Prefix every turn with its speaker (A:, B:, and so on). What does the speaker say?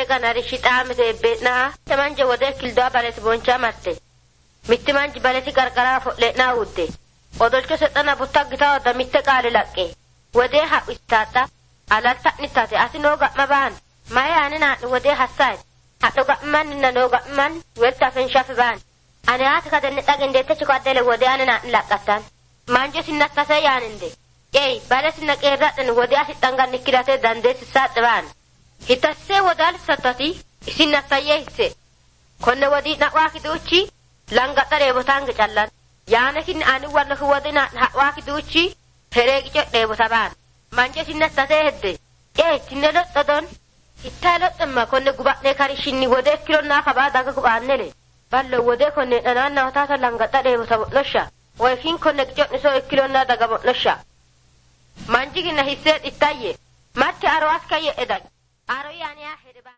A: ganari shixaamte beeknaa tamanje wadee kildaa baleti boncha marte mitti manji baleti qarqaraa fodheednaa udde odolcho seexana butta gitaa odda mitte qaali laqqe wadee haqu istaata alalta nitate asinoo ga'ma baan mayaani naadhi wadee hassaayit hadho ga'man na noo ga'man welta fenshafe baan ani haati kadanne dhaqindeette chikaddele wadee ani naadhi laqqattan manjo sinnattasee yaaninde Yey, bale sinna qeerradhan wadee asixxan gannikkidatee dandeessisaa xibaan. Hitassee wadaal sattati isinna sayyeesse. Konne wadii naqwaa kiduuchi langaxa dheebotaan gicallan. Yaana kinni ani wanna ki wadina haqwaa kiduuchi hereegico dheebota baan. Manje sinna tasee hedde. Yey, tinne lodhodon. Hittaa lodhomma konne guba'nee karishinni wadee kilonnaa kabaa daga gubaannele. Ballo wadee konne dhanaanna wataata langaxa dheebota bodhosha. Waykiin konne qicodhisoo kilonnaa daga bodhosha. Manjigina hisseet ittayye matti aroas kayye edan aro yaani yaa hedeba